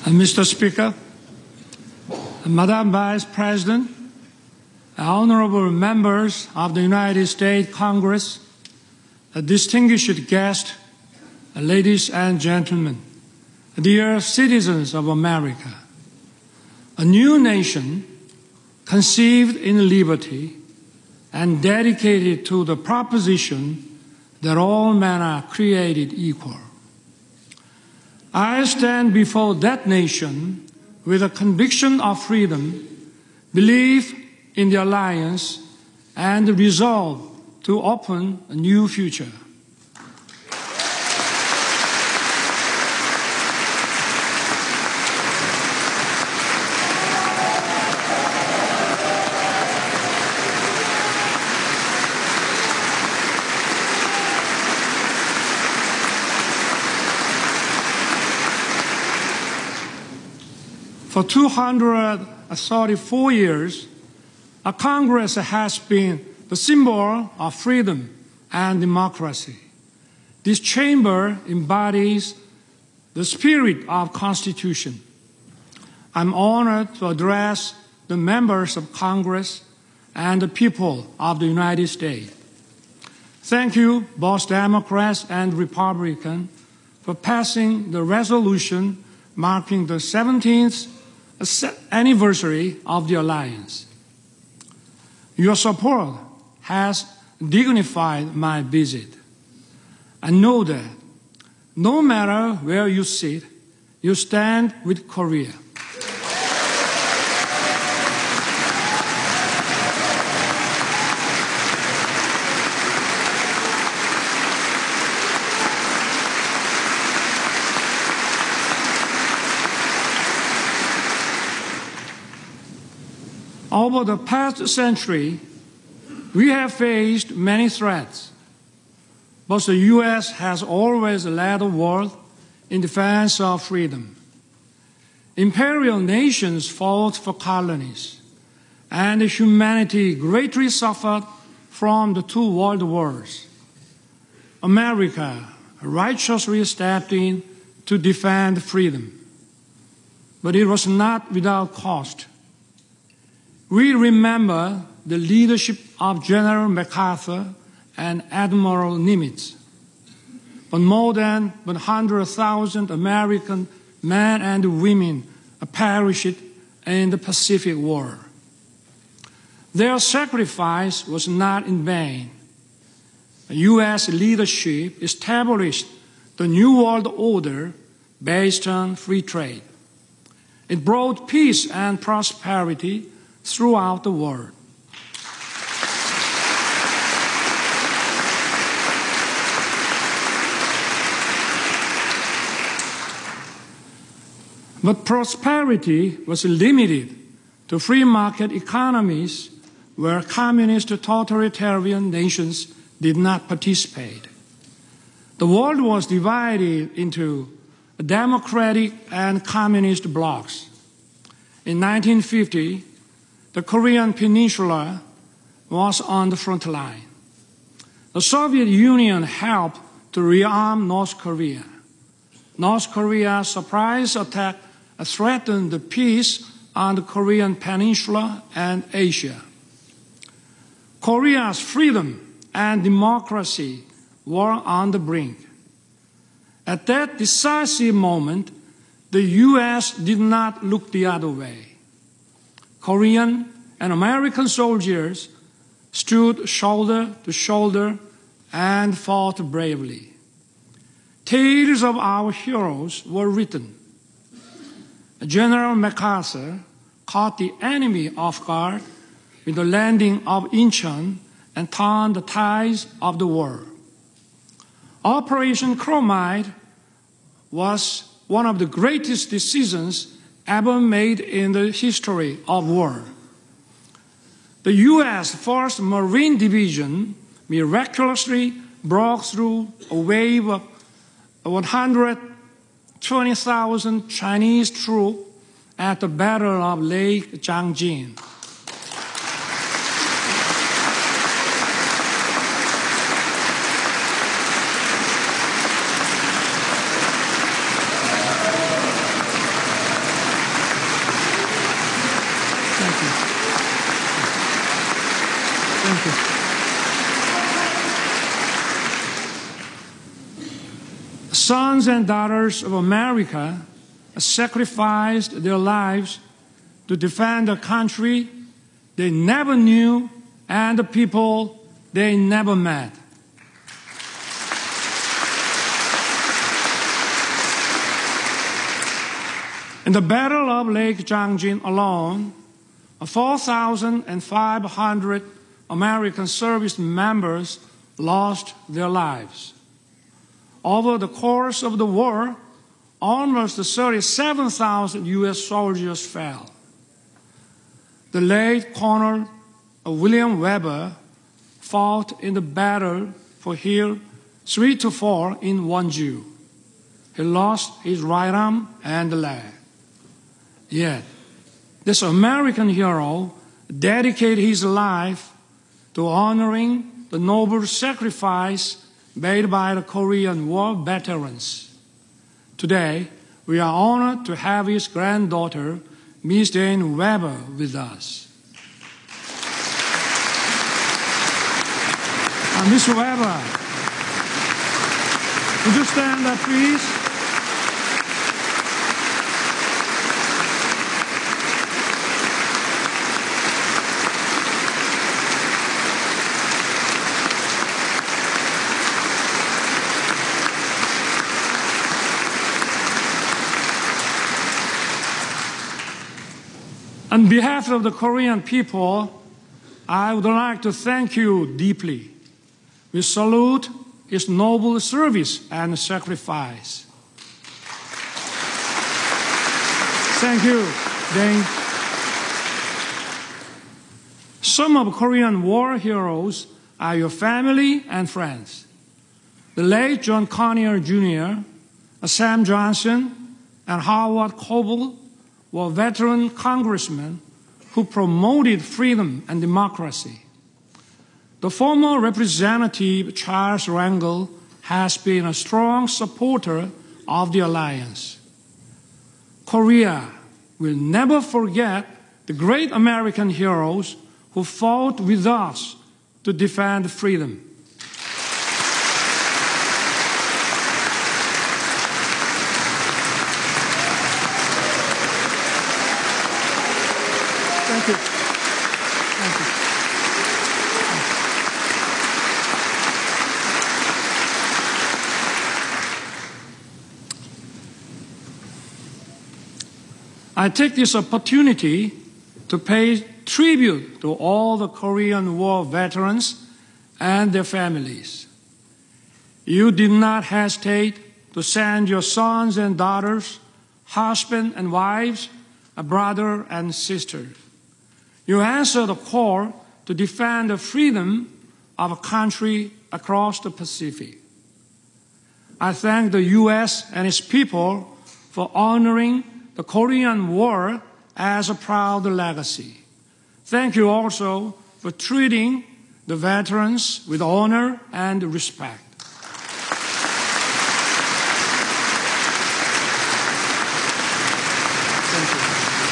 Mr. Speaker, Madam Vice President, honorable members of the United States Congress, distinguished guests, ladies and gentlemen, dear citizens of America, a new nation conceived in liberty and dedicated to the proposition that all men are created equal. I stand before that nation with a conviction of freedom, belief in the alliance, and the resolve to open a new future. For 234 years, our Congress has been the symbol of freedom and democracy. This chamber embodies the spirit of Constitution. I'm honored to address the members of Congress and the people of the United States. Thank you, both Democrats and Republicans, for passing the resolution marking the 17th anniversary of the alliance. Your support has dignified my visit. I know that no matter where you sit, you stand with Korea. Over the past century, we have faced many threats, but the U.S. has always led the world in defense of freedom. Imperial nations fought for colonies, and humanity greatly suffered from the two world wars. America righteously stepped in to defend freedom, but it was not without cost. We remember the leadership of General MacArthur and Admiral Nimitz, but more than 100,000 American men and women perished in the Pacific War. Their sacrifice was not in vain. The U.S. leadership established the New World Order based on free trade. It brought peace and prosperity throughout the world. But prosperity was limited to free market economies where communist totalitarian nations did not participate. The world was divided into democratic and communist blocs. In 1950, the Korean Peninsula was on the front line. The Soviet Union helped to rearm North Korea. North Korea's surprise attack threatened the peace on the Korean Peninsula and Asia. Korea's freedom and democracy were on the brink. At that decisive moment, the U.S. did not look the other way. Korean and American soldiers stood shoulder to shoulder and fought bravely. Tales of our heroes were written. General MacArthur caught the enemy off guard with the landing of Incheon and turned the tides of the war. Operation Chromite was one of the greatest decisions ever made in the history of war. The U.S. 1st Marine Division miraculously broke through a wave of 120,000 Chinese troops at the Battle of Lake Changjin. Thank you. Sons and daughters of America sacrificed their lives to defend a country they never knew and the people they never met. In the Battle of Lake Changjin alone, 4,500 American service members lost their lives. Over the course of the war, almost 37,000 U.S. soldiers fell. The late Colonel William Weber fought in the battle for Hill 3 to 4 in Wonju. He lost his right arm and leg. Yet, this American hero dedicated his life to honoring the noble sacrifice made by the Korean War veterans. Today, we are honored to have his granddaughter, Ms. Jane Weber, with us. Ms. Weber, would you stand up, please? On behalf of the Korean people, I would like to thank you deeply. We salute his noble service and sacrifice. Thank you, Dane. Some of Korean war heroes are your family and friends. The late John Conyers Jr., Sam Johnson, and Howard Coble were veteran congressmen who promoted freedom and democracy. The former Representative Charles Rangel has been a strong supporter of the alliance. Korea will never forget the great American heroes who fought with us to defend freedom. Thank you. Thank you. I take this opportunity to pay tribute to all the Korean War veterans and their families. You did not hesitate to send your sons and daughters, husbands and wives, a brother and sister. You answered the call to defend the freedom of a country across the Pacific. I thank the U.S. and its people for honoring the Korean War as a proud legacy. Thank you also for treating the veterans with honor and respect. Thank you.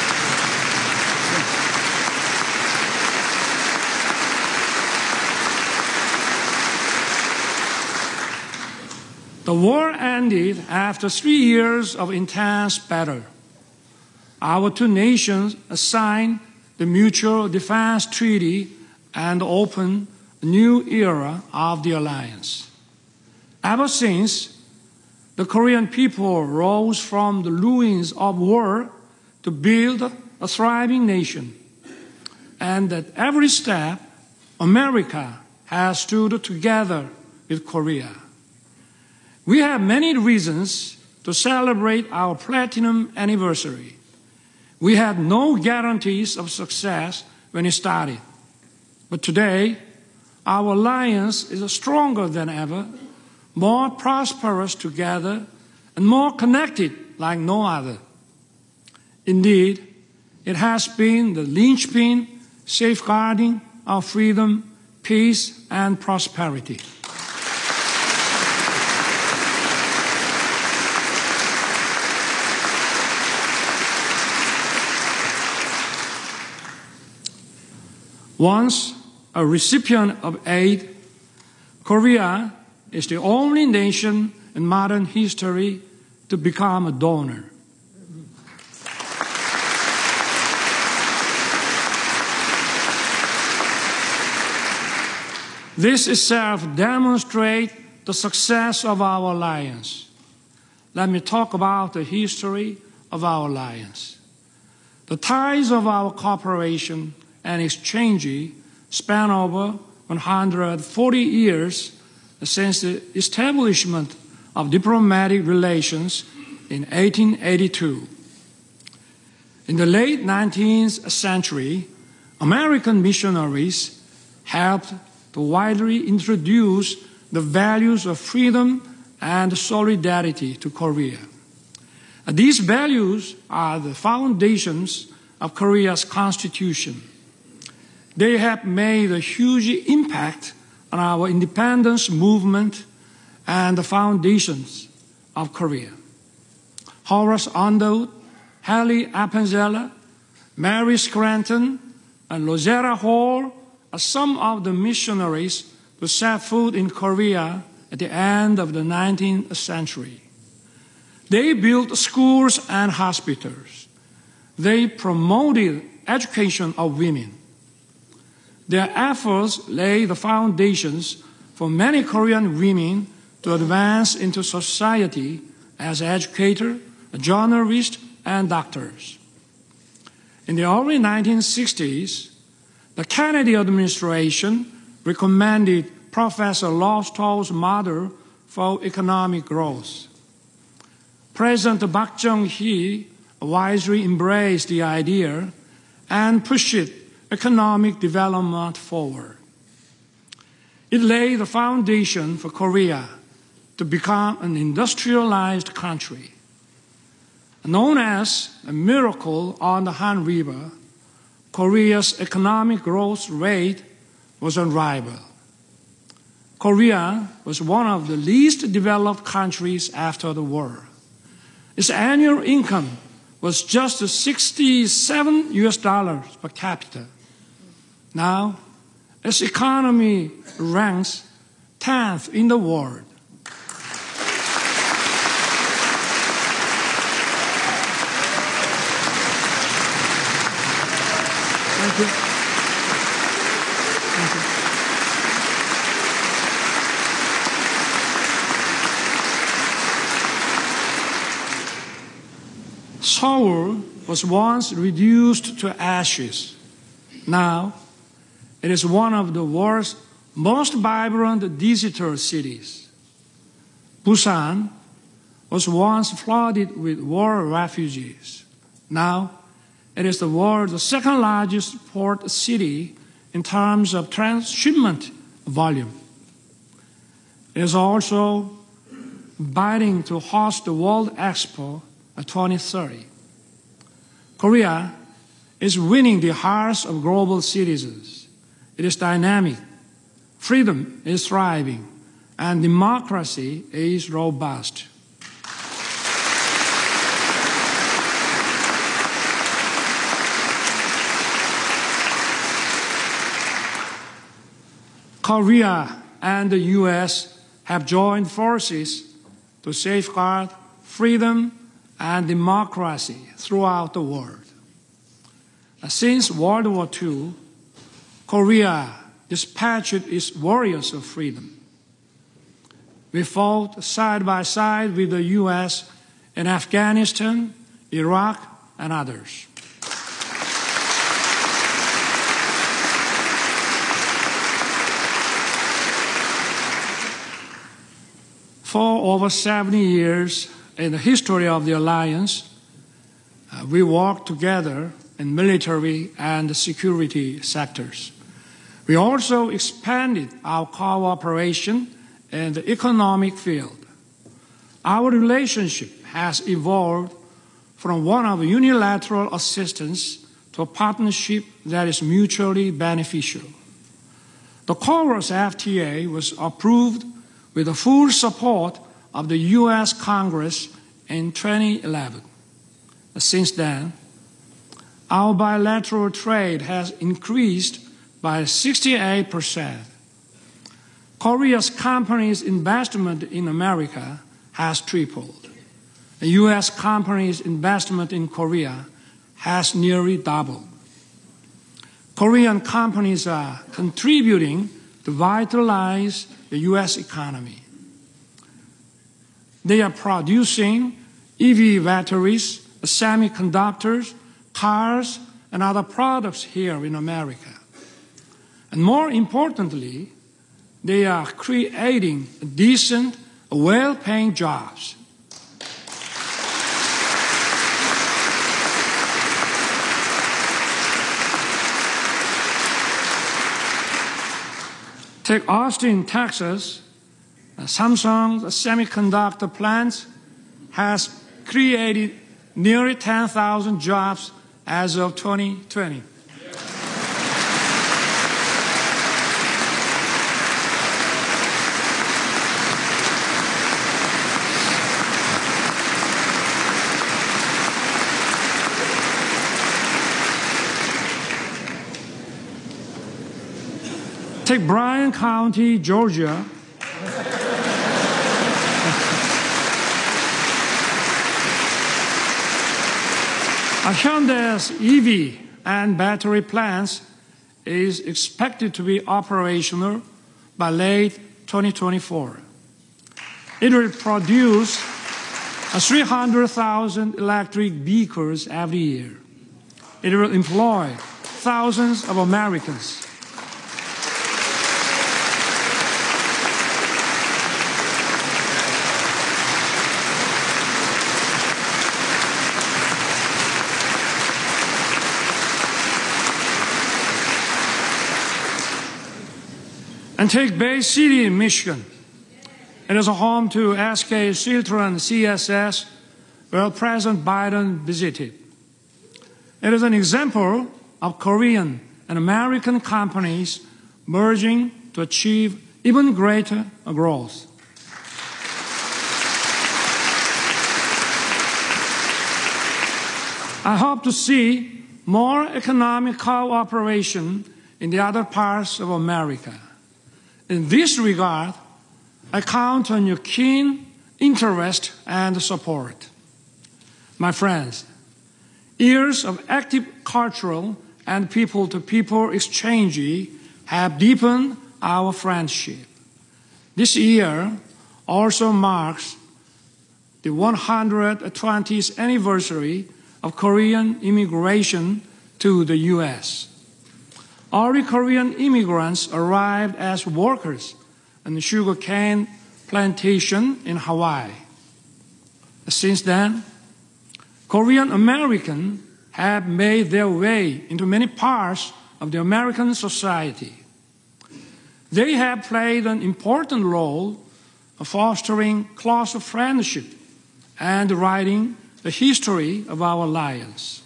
The war ended after 3 years of intense battle. Our two nations signed the Mutual Defense Treaty and opened a new era of the alliance. Ever since, the Korean people rose from the ruins of war to build a thriving nation. And at every step, America has stood together with Korea. We have many reasons to celebrate our platinum anniversary. We had no guarantees of success when it started. But today, our alliance is stronger than ever, more prosperous together, and more connected like no other. Indeed, it has been the linchpin safeguarding our freedom, peace, and prosperity. Once, a recipient of aid, Korea is the only nation in modern history to become a donor. This itself demonstrates the success of our alliance. Let me talk about the history of our alliance. The ties of our cooperation and exchange span over 140 years since the establishment of diplomatic relations in 1882. In the late 19th century, American missionaries helped to widely introduce the values of freedom and solidarity to Korea. These values are the foundations of Korea's constitution. They have made a huge impact on our independence movement and the foundations of Korea. Horace Underwood, Hallie Appenzeller, Mary Scranton, and Rosetta Hall are some of the missionaries who set foot in Korea at the end of the 19th century. They built schools and hospitals. They promoted education of women. Their efforts laid the foundations for many Korean women to advance into society as educators, journalists, and doctors. In the early 1960s, the Kennedy administration recommended Professor Lowstall's model for economic growth. President Park Chung-hee wisely embraced the idea and pushed economic development forward. It laid the foundation for Korea to become an industrialized country. Known as a miracle on the Han River, Korea's economic growth rate was unrivaled. Korea was one of the least developed countries after the war. Its annual income was just $67 per capita. Now, its economy ranks 10th in the world. Thank you. Thank you. Seoul was once reduced to ashes. Now, it is one of the world's most vibrant digital cities. Busan was once flooded with war refugees. Now, it is the world's second largest port city in terms of transshipment volume. It is also bidding to host the World Expo 2030. Korea is winning the hearts of global citizens. It is dynamic, freedom is thriving, and democracy is robust. Korea and the U.S. have joined forces to safeguard freedom and democracy throughout the world. Since World War II, Korea dispatched its warriors of freedom. We fought side by side with the U.S. in Afghanistan, Iraq, and others. For over 70 years in the history of the alliance, we worked together in military and security sectors. We also expanded our cooperation in the economic field. Our relationship has evolved from one of unilateral assistance to a partnership that is mutually beneficial. The CORUS FTA was approved with the full support of the U.S. Congress in 2011. Since then, our bilateral trade has increased by 68%. Korea's companies' investment in America has tripled. The U.S. companies' investment in Korea has nearly doubled. Korean companies are contributing to vitalize the U.S. economy. They are producing EV batteries, semiconductors, cars, and other products here in America. And more importantly, they are creating decent, well-paying jobs. Take Austin, Texas. Samsung's semiconductor plant has created nearly 10,000 jobs as of 2020. Take Bryan County, Georgia. Hyundai's EV and battery plants is expected to be operational by late 2024. It will produce 300,000 electric vehicles every year. It will employ thousands of Americans. And take Bay City in Michigan. It is a home to SK Siltron CSS, where President Biden visited. It is an example of Korean and American companies merging to achieve even greater growth. I hope to see more economic cooperation in the other parts of America. In this regard, I count on your keen interest and support. My friends, years of active cultural and people-to-people exchange have deepened our friendship. This year also marks the 120th anniversary of Korean immigration to the U.S. Early Korean immigrants arrived as workers on the sugarcane plantation in Hawaii. Since then, Korean Americans have made their way into many parts of the American society. They have played an important role of fostering close friendship and writing the history of our alliance.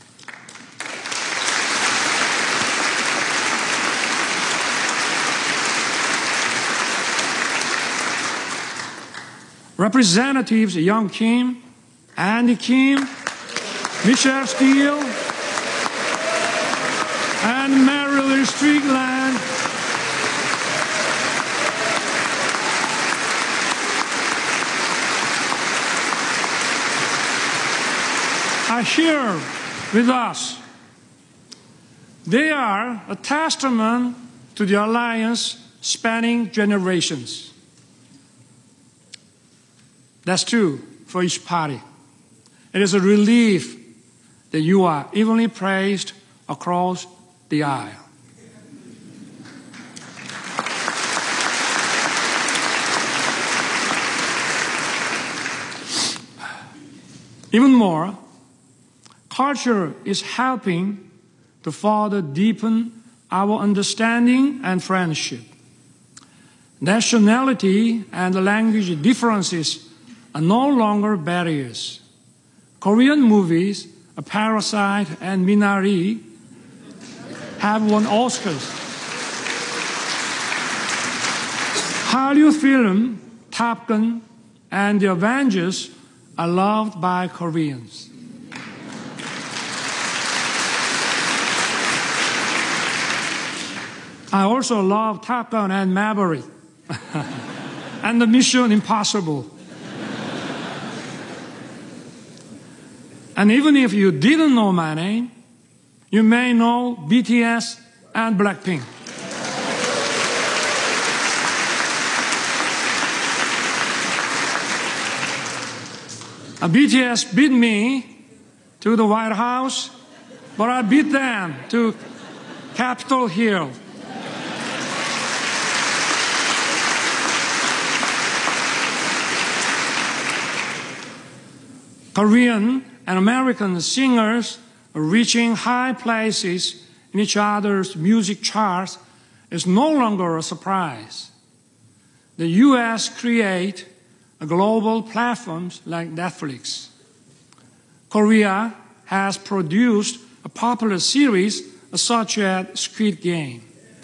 Representatives Young Kim, Andy Kim, Michelle Steele, and Marilyn Strickland are here with us. They are a testament to the alliance spanning generations. That's true for each party. It is a relief that you are evenly praised across the aisle. Even more, culture is helping to further deepen our understanding and friendship. Nationality and language differences are no longer barriers. Korean movies, Parasite and Minari, have won Oscars. Hallyu film Top Gun and The Avengers are loved by Koreans. I also love Top Gun and Maverick and the Mission Impossible. And even if you didn't know my name, you may know BTS and Blackpink. BTS beat me to the White House, but I beat them to Capitol Hill. Korean and American singers reaching high places in each other's music charts is no longer a surprise. The U.S. create global platforms like Netflix. Korea has produced a popular series such as Squid Game.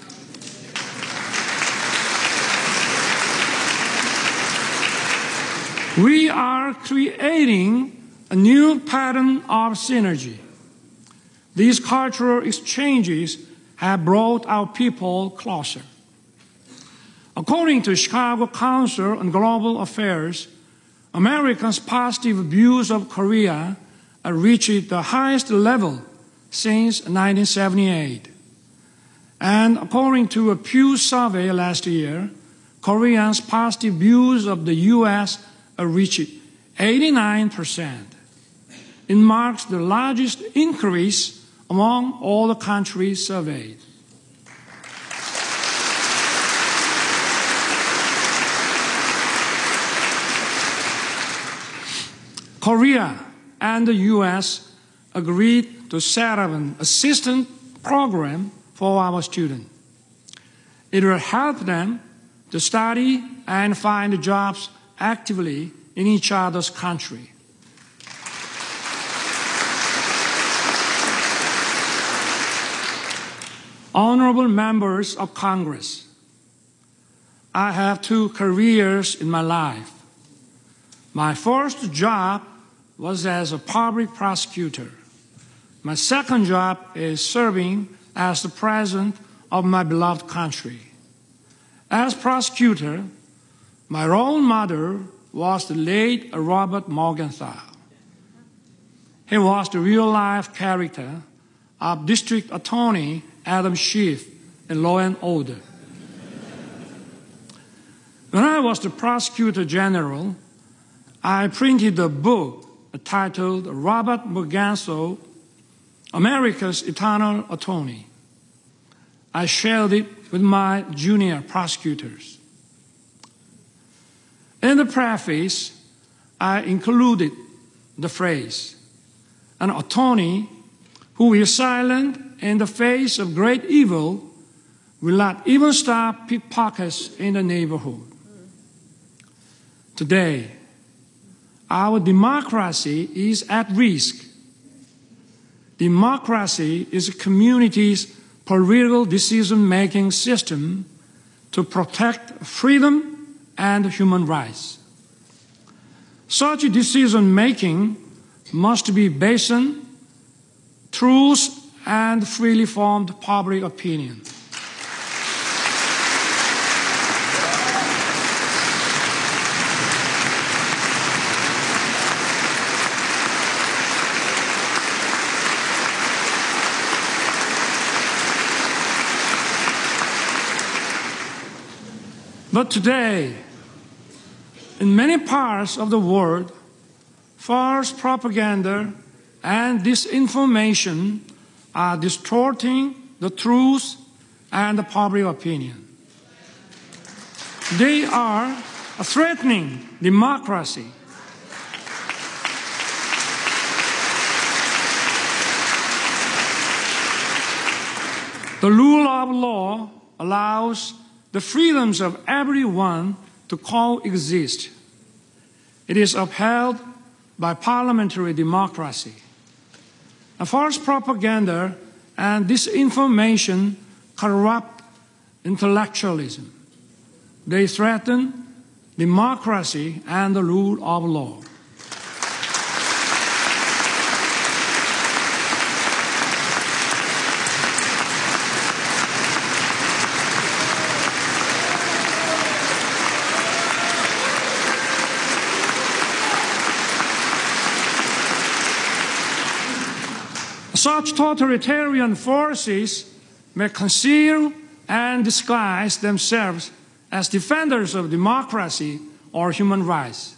We are creating a new pattern of synergy. These cultural exchanges have brought our people closer. According to Chicago Council on Global Affairs, Americans' positive views of Korea reached the highest level since 1978. And according to a Pew survey last year, Koreans' positive views of the U.S. reached 89%. It marks the largest increase among all the countries surveyed. Korea and the U.S. agreed to set up an assistance program for our students. It will help them to study and find jobs actively in each other's country. Honorable members of Congress, I have 2 careers in my life. My first job was as a public prosecutor. My second job is serving as the president of my beloved country. As prosecutor, my role model was the late Robert Morgenthau. He was the real-life character of District Attorney Adam Schiff in Law and Order. When I was the Prosecutor General, I printed a book titled Robert Morgenthau, America's Eternal Attorney. I shared it with my junior prosecutors. In the preface, I included the phrase, an attorney who is silent in the face of great evil will not even stop pickpockets in the neighborhood. Today, our democracy is at risk. Democracy is a community's political decision-making system to protect freedom and human rights. Such decision-making must be based on truth and freely formed public opinion. But today, in many parts of the world, false propaganda and disinformation are distorting the truth and the public opinion. They are threatening democracy. The rule of law allows the freedoms of everyone to coexist. It is upheld by parliamentary democracy. False propaganda and disinformation corrupt intellectualism. They threaten democracy and the rule of law. Such totalitarian forces may conceal and disguise themselves as defenders of democracy or human rights.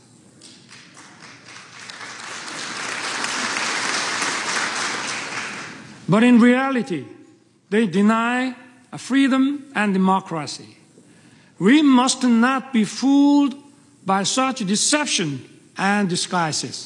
But in reality, they deny freedom and democracy. We must not be fooled by such deception and disguises.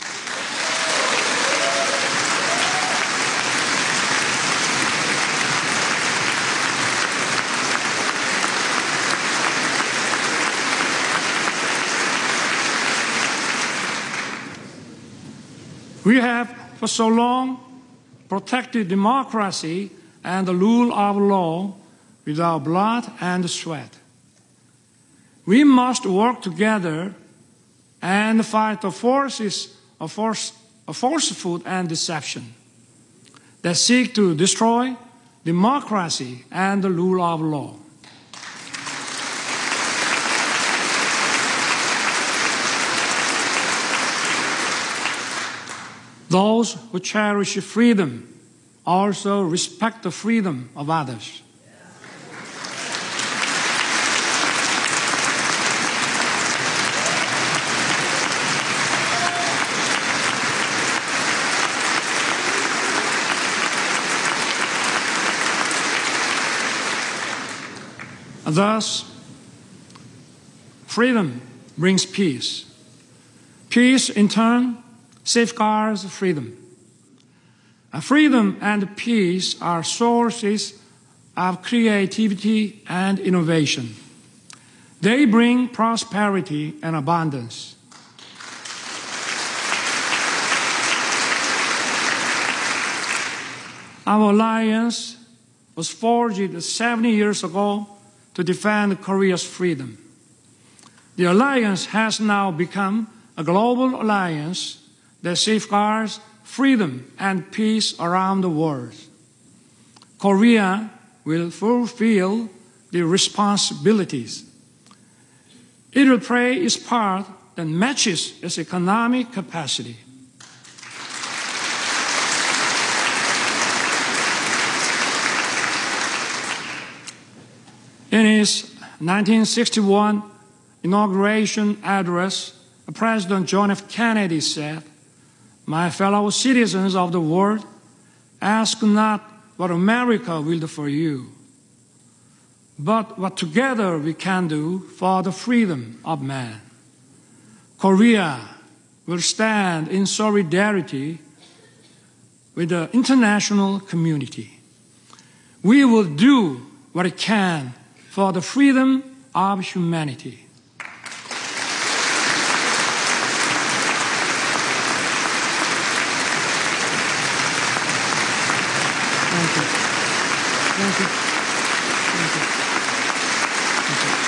We have for so long protected democracy and the rule of law with our blood and sweat. We must work together and fight the forces of falsehood and deception that seek to destroy democracy and the rule of law. Those who cherish freedom also respect the freedom of others. Thus, freedom brings peace. Peace, in turn, safeguards freedom. Freedom and peace are sources of creativity and innovation. They bring prosperity and abundance. Our alliance was forged 70 years ago to defend Korea's freedom. The alliance has now become a global alliance that safeguards freedom and peace around the world. Korea will fulfill the responsibilities. It will play its part that matches its economic capacity. In his 1961 inauguration address, President John F. Kennedy said, "My fellow citizens of the world, ask not what America will do for you, but what together we can do for the freedom of man. Korea will stand in solidarity with the international community. We will do what it can for the freedom of humanity." Thank you. Thank you. Thank you. Thank you.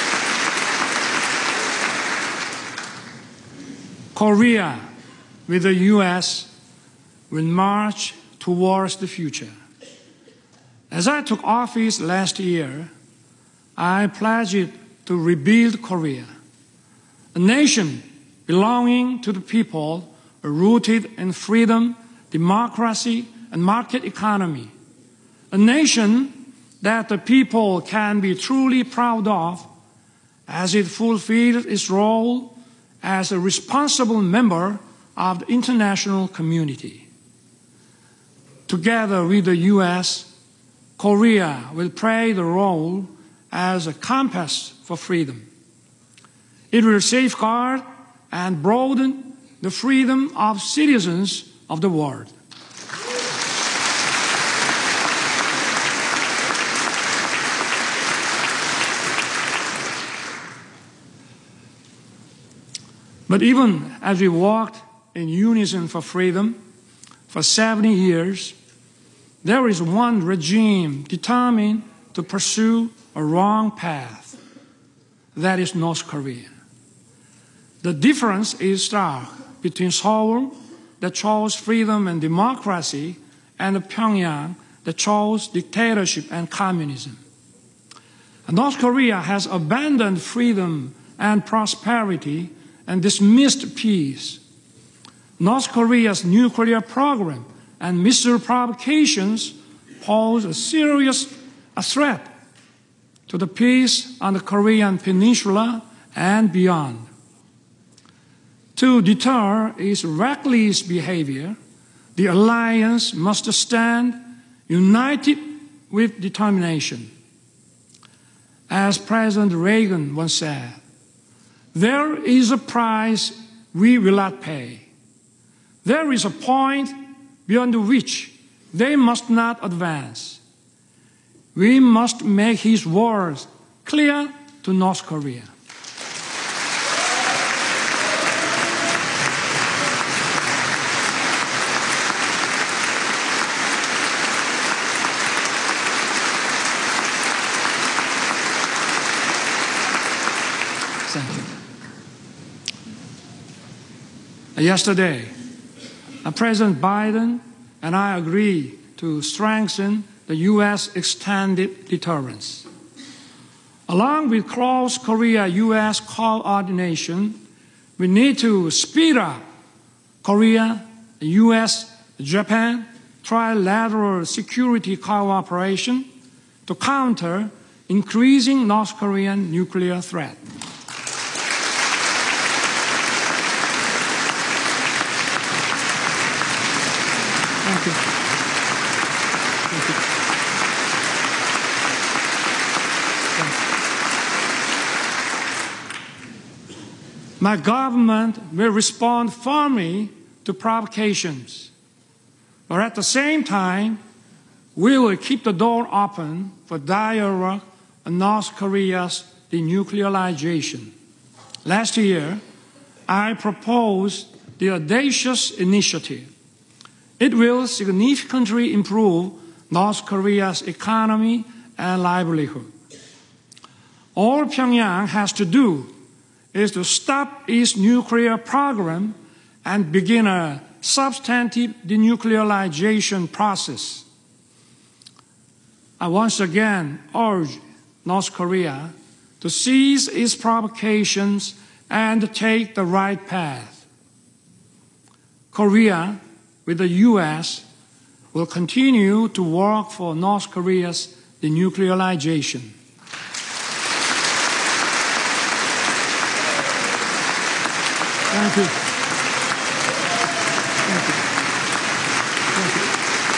Korea, with the U.S., will march towards the future. As I took office last year, I pledged to rebuild Korea, a nation belonging to the people, rooted in freedom, democracy, and market economy, a nation that the people can be truly proud of as it fulfills its role as a responsible member of the international community. Together with the U.S., Korea will play the role as a compass for freedom. It will safeguard and broaden the freedom of citizens of the world. But even as we walked in unison for freedom for 70 years, there is one regime determined to pursue a wrong path. That is North Korea. The difference is stark between Seoul, that chose freedom and democracy, and Pyongyang, that chose dictatorship and communism. North Korea has abandoned freedom and prosperity and dismissed peace. North Korea's nuclear program and missile provocations pose a serious threat to the peace on the Korean Peninsula and beyond. To deter its reckless behavior, the alliance must stand united with determination. As President Reagan once said, "There is a price we will not pay. There is a point beyond which they must not advance." We must make his words clear to North Korea. Thank you. Yesterday, President Biden and I agreed to strengthen the U.S. extended deterrence. Along with close Korea-U.S. coordination, we need to speed up Korea, U.S., Japan trilateral security cooperation to counter increasing North Korean nuclear threat. Thank you. Thank you. My government will respond firmly to provocations, but at the same time, we will keep the door open for dialogue on North Korea's denuclearization. Last year, I proposed the audacious initiative. It will significantly improve North Korea's economy and livelihood. All Pyongyang has to do is to stop its nuclear program and begin a substantive denuclearization process. I once again urge North Korea to cease its provocations and take the right path. Korea, with the U.S., will continue to work for North Korea's denuclearization. Thank you. Thank you. Thank you.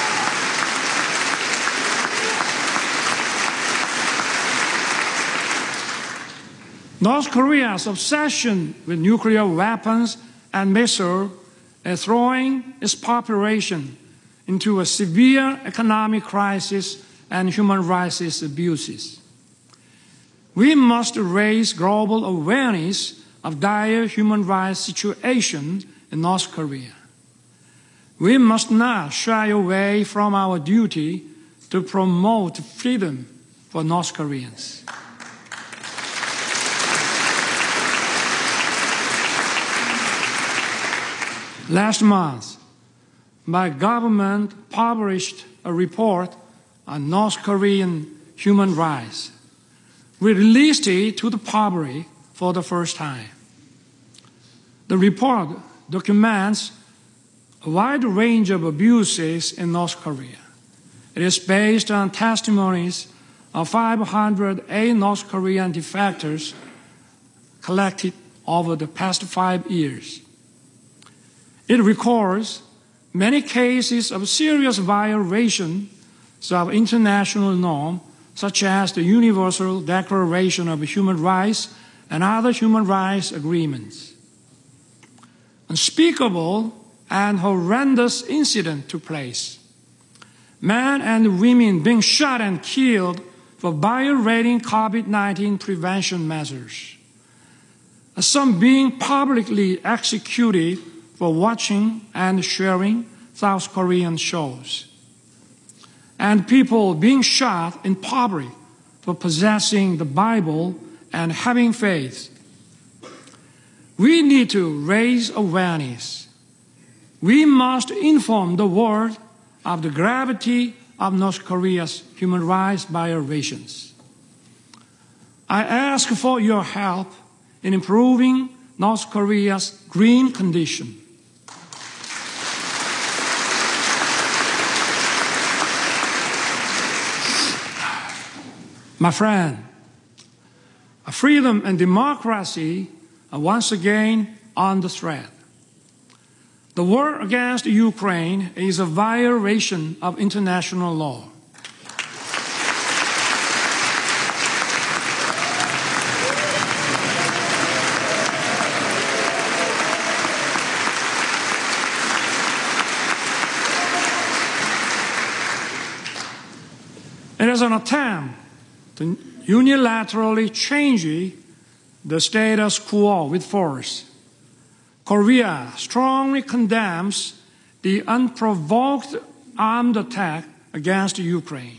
North Korea's obsession with nuclear weapons and missiles is throwing its population into a severe economic crisis and human rights abuses. We must raise global awareness of dire human rights situation in North Korea. We must not shy away from our duty to promote freedom for North Koreans. Last month, my government published a report on North Korean human rights. We released it to the public for the first time. The report documents a wide range of abuses in North Korea. It is based on testimonies of 508 North Korean defectors collected over the past 5 years. It records many cases of serious violations of international norms, such as the Universal Declaration of Human Rights and other human rights agreements. Unspeakable and horrendous incidents took place. Men and women being shot and killed for violating COVID-19 prevention measures. Some being publicly executed for watching and sharing South Korean shows. And people being shot in public for possessing the Bible and having faith. We need to raise awareness. We must inform the world of the gravity of North Korea's human rights violations. I ask for your help in improving North Korea's green condition. My friend, freedom and democracy are once again under threat. The war against Ukraine is a violation of international law. It is an attempt to unilaterally change the status quo with force. Korea strongly condemns the unprovoked armed attack against Ukraine.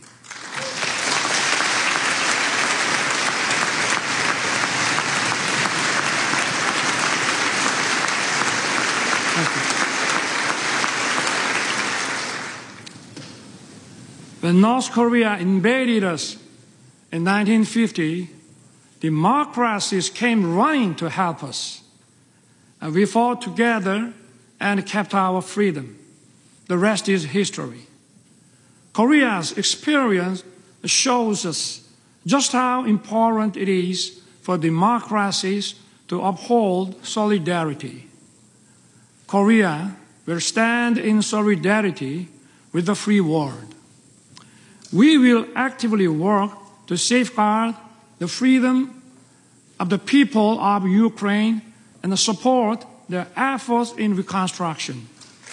When North Korea invaded us in 1950, democracies came running to help us. And we fought together and kept our freedom. The rest is history. Korea's experience shows us just how important it is for democracies to uphold solidarity. Korea will stand in solidarity with the free world. We will actively work to safeguard the freedom of the people of Ukraine and support their efforts in reconstruction.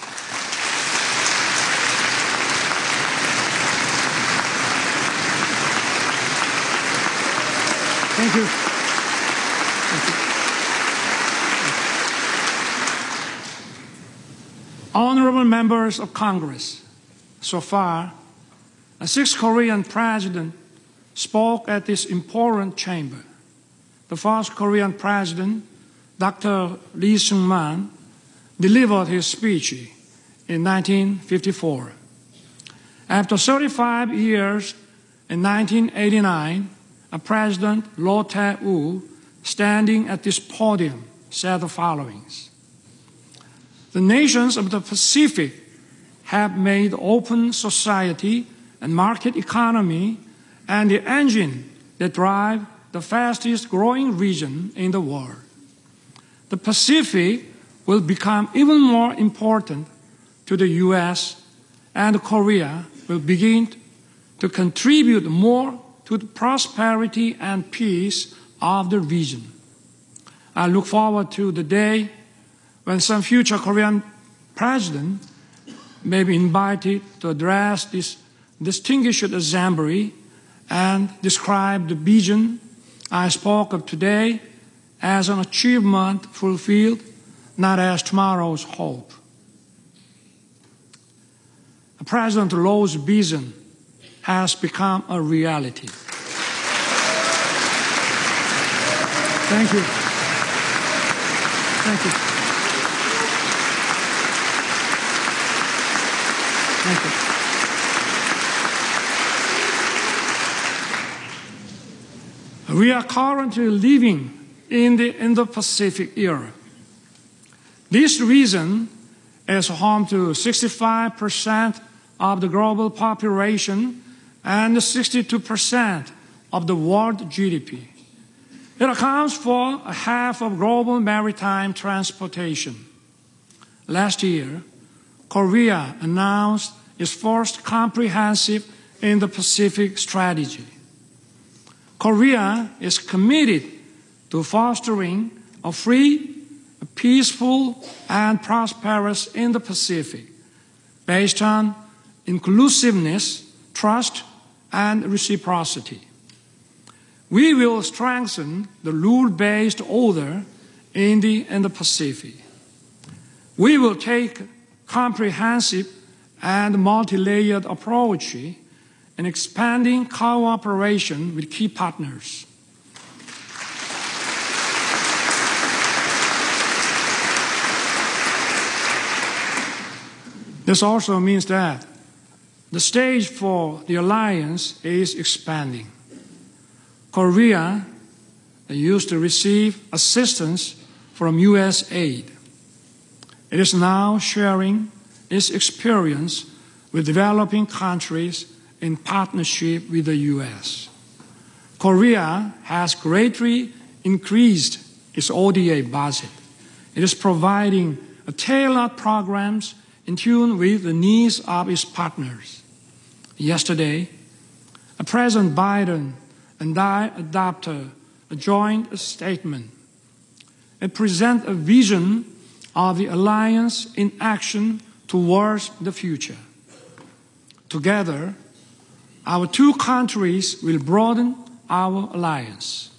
Thank you. Honorable members of Congress, so far, 6 Korean presidents spoke at this important chamber. The first Korean president, Dr. Lee Sung-man, delivered his speech in 1954. After 35 years, in 1989, President Roh Tae-woo, standing at this podium, said the following: "The nations of the Pacific have made open society and market economy and the engine that drive the fastest growing region in the world. The Pacific will become even more important to the U.S., and Korea will begin to contribute more to the prosperity and peace of the region. I look forward to the day when some future Korean president may be invited to address this distinguished assembly and describe the vision I spoke of today as an achievement fulfilled, not as tomorrow's hope." President Roh's vision has become a reality. Thank you. Thank you. Thank you. We are currently living in the Indo-Pacific era. This region is home to 65% of the global population and 62% of the world GDP. It accounts for half of global maritime transportation. Last year, Korea announced its first comprehensive Indo-Pacific strategy. Korea is committed to fostering a free, peaceful, and prosperous Indo-Pacific based on inclusiveness, trust, and reciprocity. We will strengthen the rule-based order in the Indo-Pacific. We will take comprehensive and multi-layered approach in expanding cooperation with key partners. This also means that the stage for the alliance is expanding. Korea used to receive assistance from U.S. aid. It is now sharing its experience with developing countries in partnership with the U.S. Korea has greatly increased its ODA budget. It is providing tailored programs in tune with the needs of its partners. Yesterday, President Biden and I adopted a joint statement. It presents a vision of the alliance in action towards the future. Together, our two countries will broaden our alliance.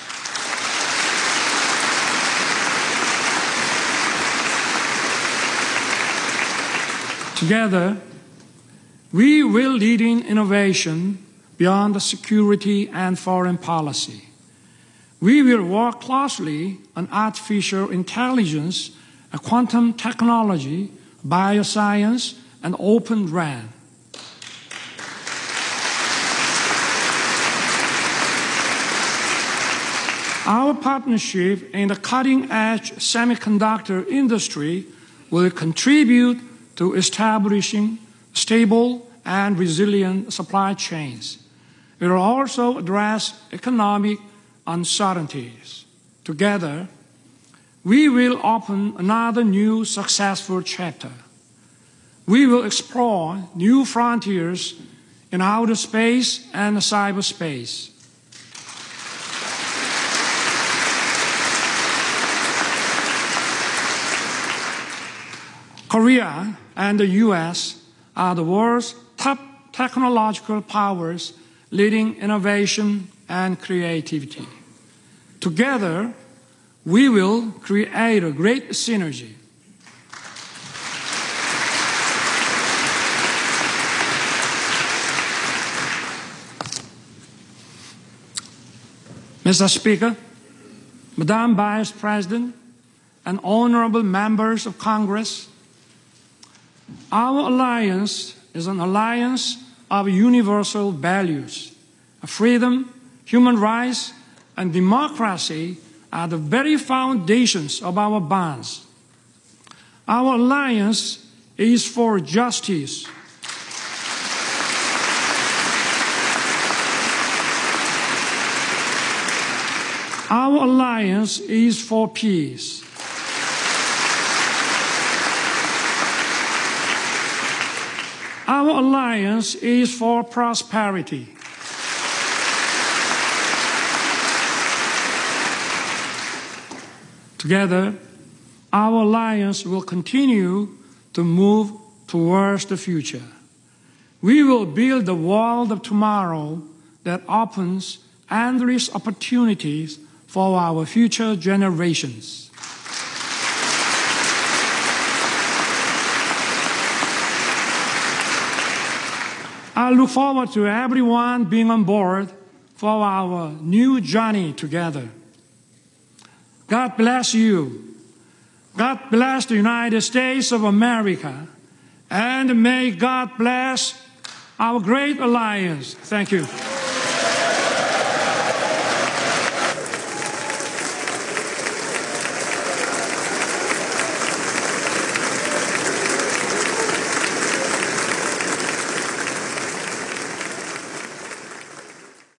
Together, we will lead in innovation beyond security and foreign policy. We will work closely on artificial intelligence, quantum technology, bioscience, and Open RAN. Our partnership in the cutting-edge semiconductor industry will contribute to establishing stable and resilient supply chains. It will also address economic uncertainties. Together, we will open another new successful chapter. We will explore new frontiers in outer space and cyberspace. Korea and the US are the world's top technological powers leading innovation and creativity. Together, we will create a great synergy. Mr. Speaker, Madam Vice President, and honorable members of Congress, our alliance is an alliance of universal values. Freedom, human rights, and democracy are the very foundations of our bonds. Our alliance is for justice. Our alliance is for peace. Our alliance is for prosperity. Together, our alliance will continue to move towards the future. We will build the world of tomorrow that opens endless opportunities for our future generations. I look forward to everyone being on board for our new journey together. God bless you. God bless the United States of America. And may God bless our great alliance. Thank you.